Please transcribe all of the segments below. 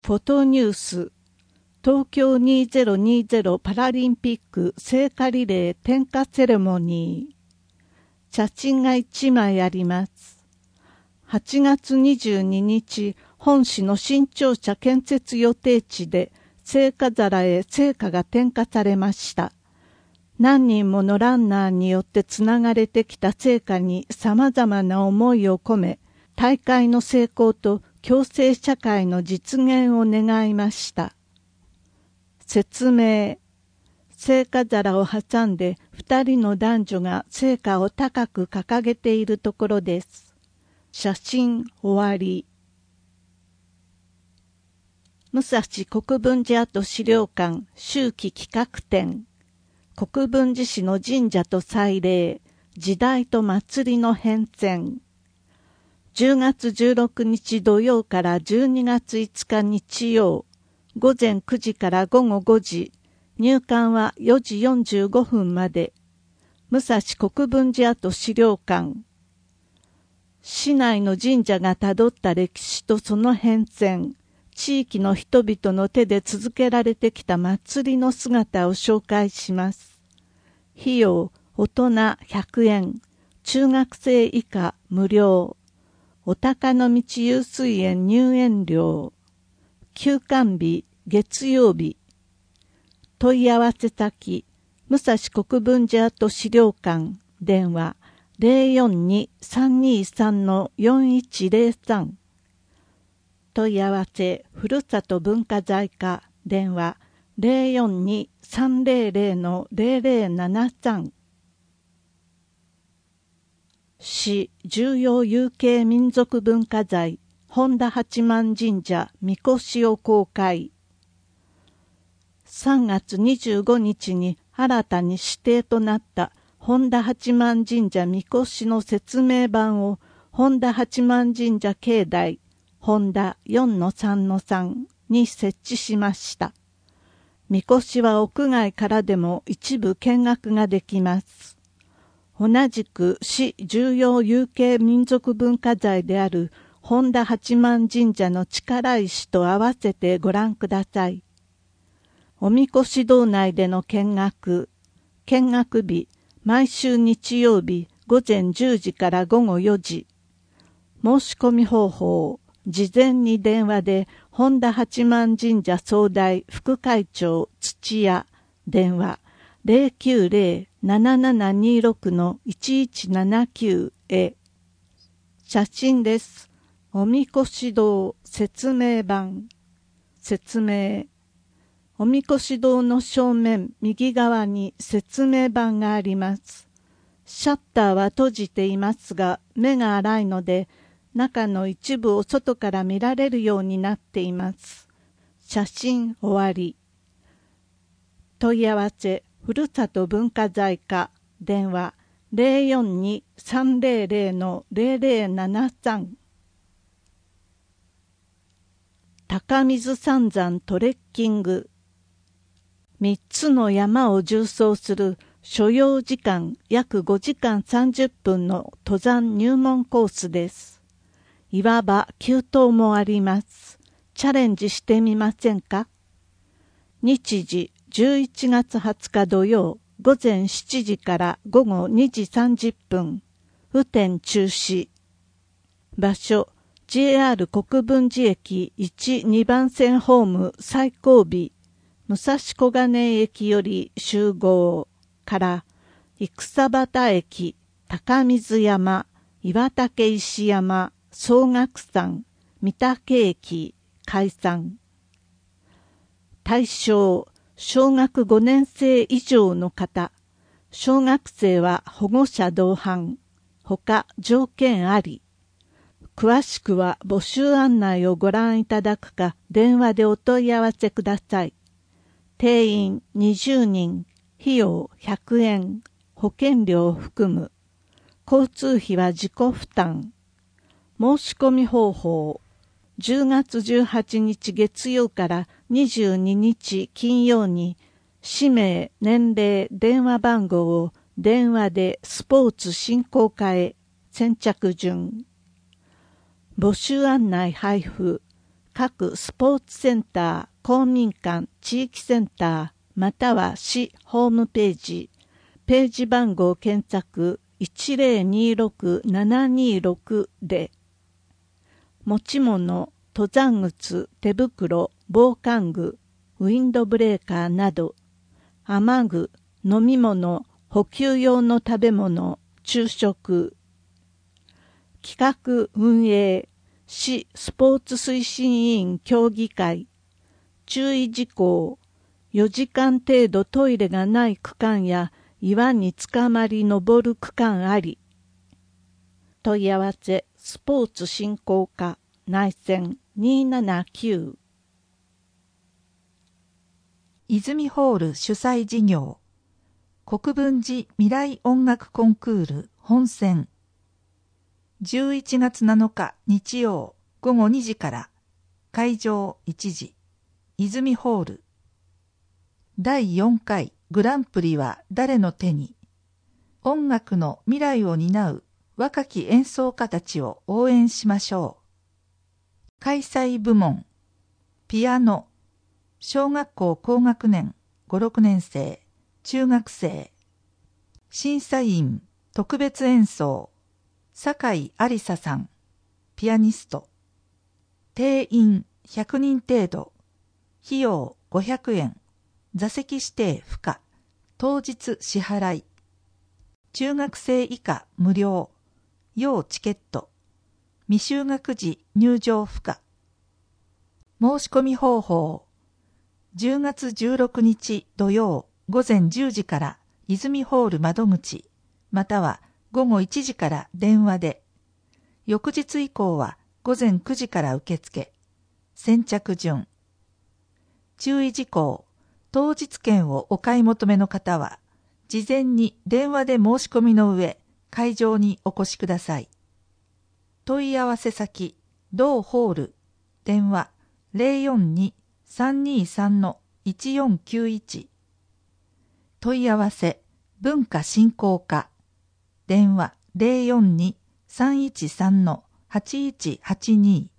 フォトニュース東京2020パラリンピック聖火リレー点火セレモニー。写真が1枚あります。8月22日、本市の新庁舎建設予定地で聖火皿へ聖火が点火されました。何人ものランナーによってつながれてきた聖火に様々な思いを込め、大会の成功と共生社会の実現を願いました。説明。聖火皿を挟んで2人の男女が聖火を高く掲げているところです。写真終わり。武蔵国分寺跡資料館秋季企画展。国分寺市の神社と祭礼、時代と祭りの変遷。10月16日土曜から12月5日日曜、午前9時から午後5時、入館は4時45分まで。武蔵国分寺跡資料館。市内の神社がたどった歴史とその変遷、地域の人々の手で続けられてきた祭りの姿を紹介します。費用、大人100円、中学生以下無料。お鷹の道湧水園入園料。休館日、月曜日。問い合わせ先、武蔵国分寺跡資料館、電話 042-323-4103。問い合わせ、ふるさと文化財課、電話 042-300-0073。市重要有形民族文化財、本田八幡神社みこしを公開。3月25日に新たに指定となった本田八幡神社みこしの説明板を本田八幡神社境内本田 4-3-3 に設置しました。みこしは屋外からでも一部見学ができます。同じく市重要有形民族文化財である本田八幡神社の力石と合わせてご覧ください。おみこし道内での見学日、毎週日曜日午前10時から午後4時。申し込み方法、事前に電話で本田八幡神社総代副会長土屋、電話090-7726-1179 へ。写真です。おみこし道説明板。説明。おみこし道の正面右側に説明板があります。シャッターは閉じていますが、目が粗いので、中の一部を外から見られるようになっています。写真終わり。問い合わせ、ふるさと文化財課、電話042-300-0073。高水三山トレッキング。3つの山を縦走する所要時間約5時間30分の登山入門コースです。いわば急登もあります。チャレンジしてみませんか？日時11月20日土曜午前7時から午後2時30分。雨天中止。場所 JR 国分寺駅1、2番線ホーム最後尾。武蔵小金井駅より集合から生畑駅、高水山、岩竹石山、総岳山、御嶽駅、解散。対象、小学5年生以上の方、小学生は保護者同伴、他条件あり。詳しくは募集案内をご覧いただくか電話でお問い合わせください。定員20人、費用100円、保険料を含む。交通費は自己負担。申し込み方法。10月18日月曜から22日金曜に、氏名、年齢、電話番号を電話でスポーツ振興課へ先着順。募集案内配布。 各スポーツセンター、公民館、地域センター、または市ホームページ、ページ番号検索1026726で、持ち物、登山靴、手袋、防寒具、ウィンドブレーカーなど、雨具、飲み物、補給用の食べ物、昼食、企画運営、市スポーツ推進委員協議会、注意事項、4時間程度トイレがない区間や岩につかまり登る区間あり。問い合わせ、スポーツ振興課、内線279。 泉ホール主催事業、国分寺未来音楽コンクール本選。11月7日日曜午後2時から、会場1時、泉ホール。第4回グランプリは誰の手に。音楽の未来を担う若き演奏家たちを応援しましょう。開催部門、ピアノ、小学校高学年5、6年生、中学生。審査員、特別演奏、酒井ありささん、ピアニスト。定員100人程度、費用500円、座席指定不可、当日支払い。中学生以下無料、要チケット、未就学時入場不可。申し込み方法、10月16日土曜午前10時から泉ホール窓口、または午後1時から電話で、翌日以降は午前9時から受付、先着順。注意事項、当日券をお買い求めの方は、事前に電話で申し込みの上、会場にお越しください。問い合わせ先、同ホール、電話042-323-1491。問い合わせ、文化振興課、電話042-313-8182。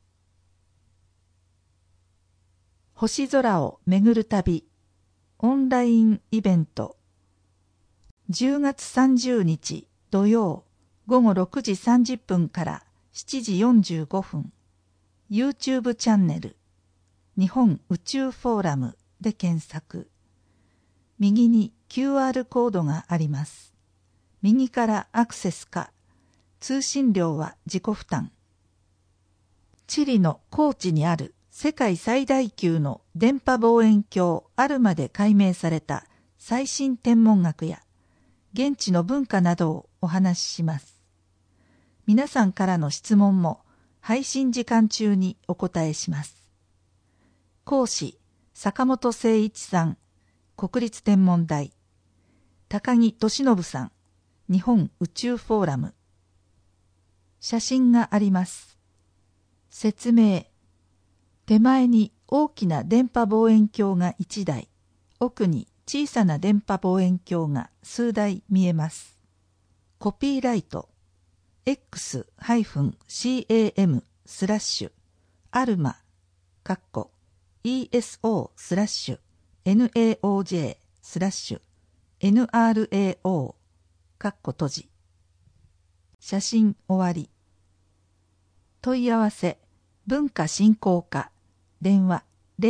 星空をめぐる旅、オンラインイベント。10月30日土曜午後6時30分から7時45分、YouTube チャンネル、日本宇宙フォーラムで検索。右に QR コードがあります。右からアクセスか、通信料は自己負担。チリの高地にある世界最大級の電波望遠鏡アルマで解明された最新天文学や現地の文化などをお話しします。皆さんからの質問も配信時間中にお答えします。講師、坂本誠一さん、国立天文台。高木俊信さん、日本宇宙フォーラム。写真があります。説明。手前に大きな電波望遠鏡が1台、奥に小さな電波望遠鏡が数台見えます。コピーライト、x-cam/ESO/NAOJ/NRAO 閉じ。写真終わり。問い合わせ、文化振興課、電話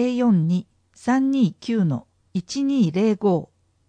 042-329-1205。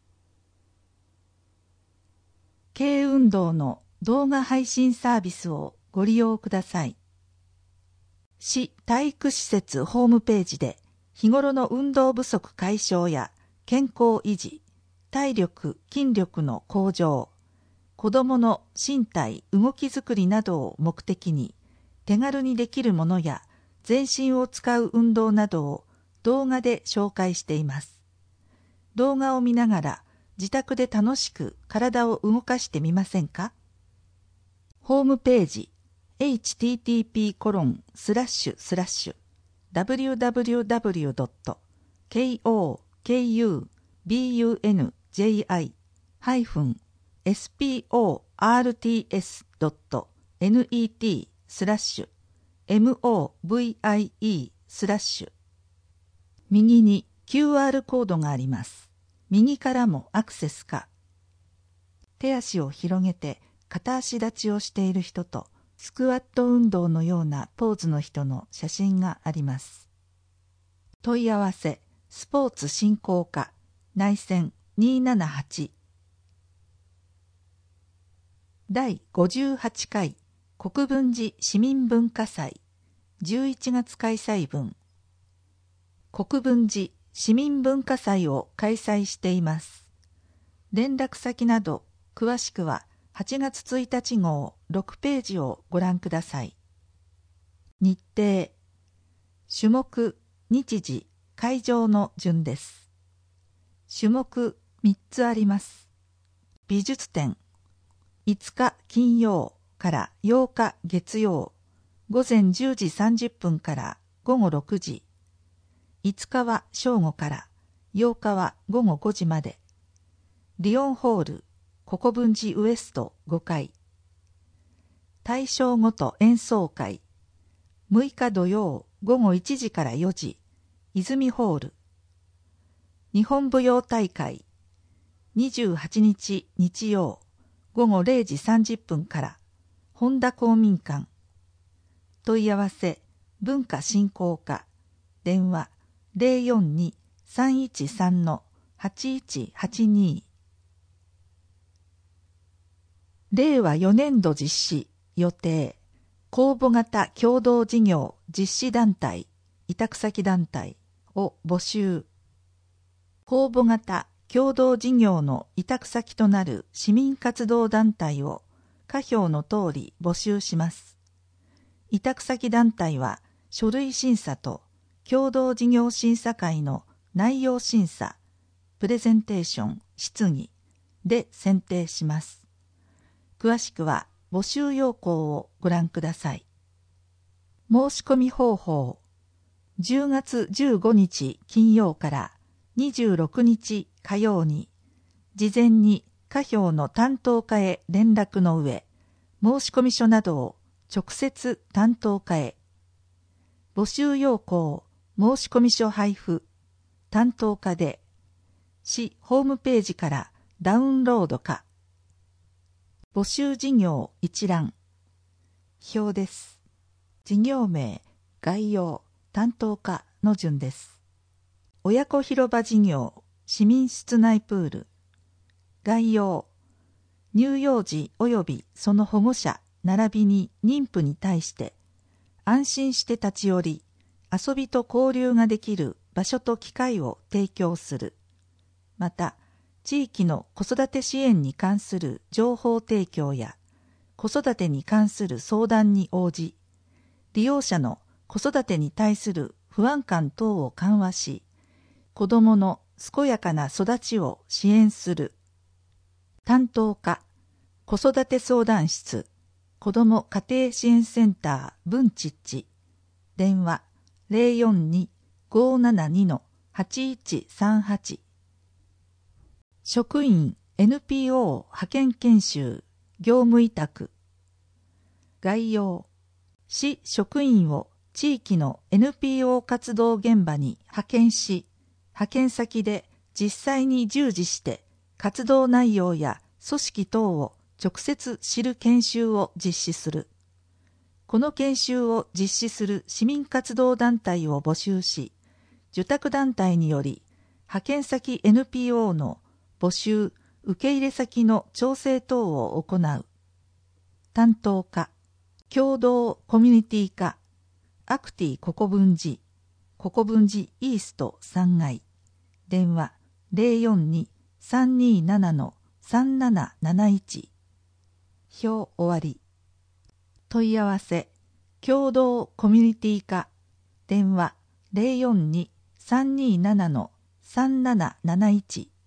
軽運動の動画配信サービスをご利用ください。市体育施設ホームページで日頃の運動不足解消や健康維持、体力・筋力の向上、子どもの身体・動きづくりなどを目的に手軽にできるものや全身を使う運動などを動画で紹介しています。動画を見ながら自宅で楽しく体を動かしてみませんか？ホームページ http://www.kokubunji-sports.net/movie/. /右に QR コードがあります。右からもアクセスか。手足を広げて片足立ちをしている人とスクワット運動のようなポーズの人の写真があります。問い合わせスポーツ振興課内線278。第58回国分寺市民文化祭11月開催分。国分寺市民文化祭を開催しています。連絡先など詳しくは8月1日号6ページをご覧ください。日程、種目、日時、会場の順です。種目3つあります。美術展、5日金曜から8日月曜、午前10時30分から午後6時。5日は正午から8日は午後5時まで。リオンホール、国分寺ウエスト5階。大正ごと演奏会、6日土曜午後1時から4時、泉ホール。日本舞踊大会、28日日曜午後0時30分から本田公民館。問い合わせ文化振興課電話042-313-8182。令和4年度実施予定公募型共同事業実施団体委託先団体を募集。公募型共同事業の委託先となる市民活動団体を下表の通り募集します。委託先団体は書類審査と共同事業審査会の内容審査、プレゼンテーション、質疑で選定します。詳しくは募集要項をご覧ください。申し込み方法、10月15日金曜から26日火曜に、事前に下表の担当課へ連絡の上、申込書などを直接担当課へ。募集要項、申込書配布、担当課で、市ホームページからダウンロードか。募集事業一覧。表です。事業名、概要、担当課の順です。親子広場事業、市民室内プール。概要。乳幼児及びその保護者並びに妊婦に対して安心して立ち寄り遊びと交流ができる場所と機会を提供する。また地域の子育て支援に関する情報提供や子育てに関する相談に応じ、利用者の子育てに対する不安感等を緩和し、子どもの健やかな育ちを支援する。担当課、子育て相談室、子ども家庭支援センター文ちっち、電話042-572-8138。職員 NPO 派遣研修業務委託。概要、市職員を地域の NPO 活動現場に派遣し、派遣先で実際に従事して活動内容や組織等を直接知る研修を実施する。この研修を実施する市民活動団体を募集し、受託団体により派遣先 NPO の募集・受け入れ先の調整等を行う。担当課、共同コミュニティ課、アクティ国分寺、国分寺イースト3階、電話042-327-3771。表終わり。問い合わせ、共同コミュニティ課、電話042-327-3771。